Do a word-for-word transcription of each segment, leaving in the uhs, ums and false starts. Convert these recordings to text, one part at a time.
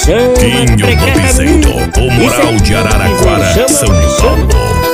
Quinho do Piseiro, o Moral de Araraquara, São Paulo.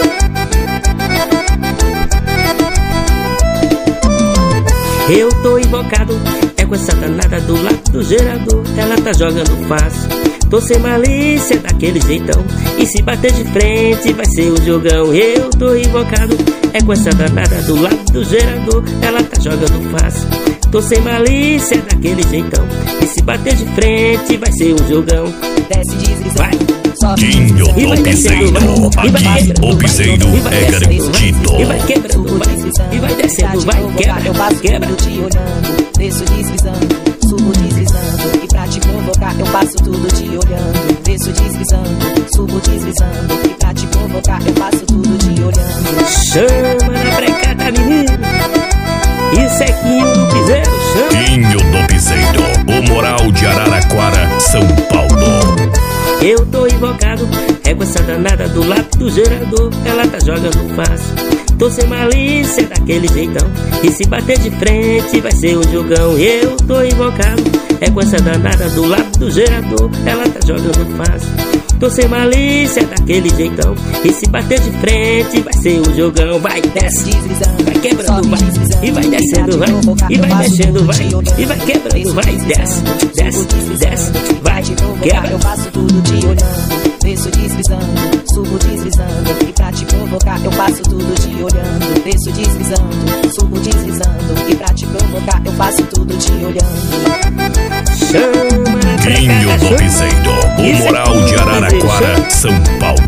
Eu tô invocado, é com essa danada do lado do gerador. Ela tá jogando fácil, tô sem malícia daquele jeitão. E se bater de frente vai ser o jogão. Eu tô invocado, é com essa danada do lado do gerador. Ela tá jogando fácil, tô sem malícia daquele jeitão. E se bater de frente vai ser um jogão. Desce deslizando, vai. Quinho do Piseiro, aqui o piseiro é garantido. E vai quebrando, vai, e vai descendo, vai, quebra, eu passo quebra. tudo te olhando, desço deslizando, subo deslizando. E pra te provocar eu passo tudo te olhando, desço deslizando, subo deslizando. E pra te provocar eu passo tudo te olhando. Chama na brecada, menino. Isso é Quinho do Piseiro, chama. Quinho do Piseiro, o Moral de Araraquara, São Paulo. Eu tô invocado, é com essa danada do lado do gerador. Ela tá jogando fácil, tô sem malícia daquele jeitão. E se bater de frente vai ser um jogão. Eu tô invocado, é com essa danada do lado do gerador. Ela tá jogando fácil, tô sem malícia daquele jeitão. E se bater de frente vai ser um jogão. Vai, desce, vai quebrando, vai, e vai descendo, vai, e vai descendo, vai, e vai quebrando, vai, desce, desce, desce, vai, quebra. Eu faço tudo te olhando, desço deslizando, subo deslizando. E pra te provocar eu faço tudo te olhando, desço deslizando, subo deslizando. E pra te provocar eu faço tudo te olhando. Chama na Quinho do Piseiro, o Moral de Araraquara, São Paulo.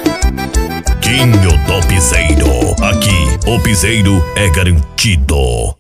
Quinho do Piseiro, aqui o piseiro é garantido.